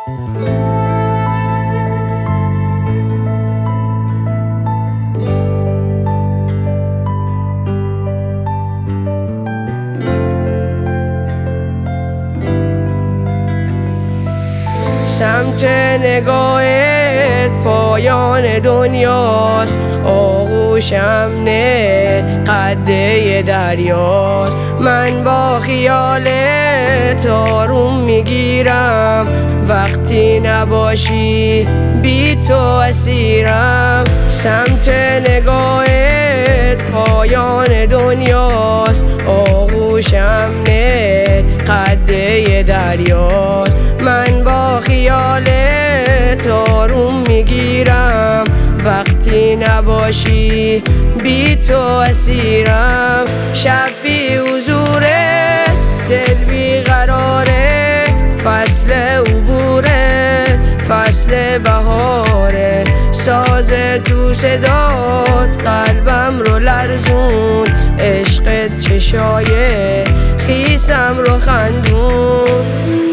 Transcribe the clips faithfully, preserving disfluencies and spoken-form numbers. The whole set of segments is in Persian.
سمت نگاهت پایان دنیاست، آغوشم نه قده دریاست. من با خیالت آروم میگیرم، وقتی نباشی بی تو اسیرم. سمت نگاهت پایان دنیاست، آغوشم نه قده دریاست. من با خیالت آروم میگیرم، وقتی نباشی بی تو اسیرم. شب بی حضوره، دل بی قراره، فصل عبوره، فصل بهاره. ساز تو صدات قلبم رو لرزون، عشقت چشای خیسم رو خندون.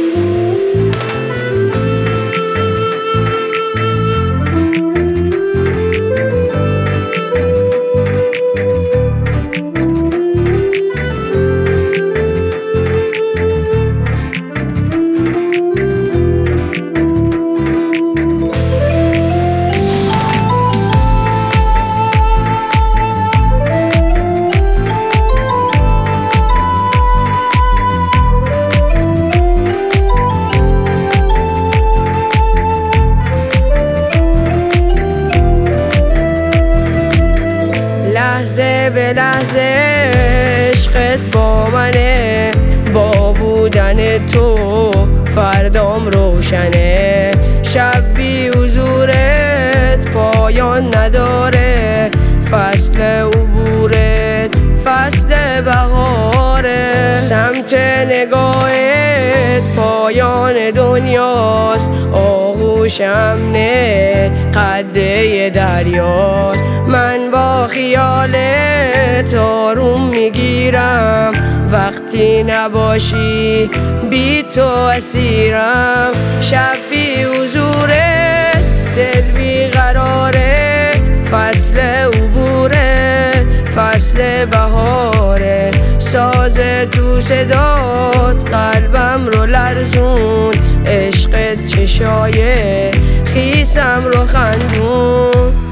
لحظه به لحظه عشقت با منه، با بودن تو فردام روشنه. شب بی حضورت پایان نداره، فصل عبورت فصل بهاره. سمت نگاهت پایان دنیاست، آغوشم نه قده دریاست. من با خیالت آروم میگیرم، وقتی نباشی بی تو اسیرم. شب بی حضورت، دل بی قراره، فصل عبوره، فصل بهاره. ساز تو صدات قلبم رو لرزون، عشقت چشای خیسم رو خندون.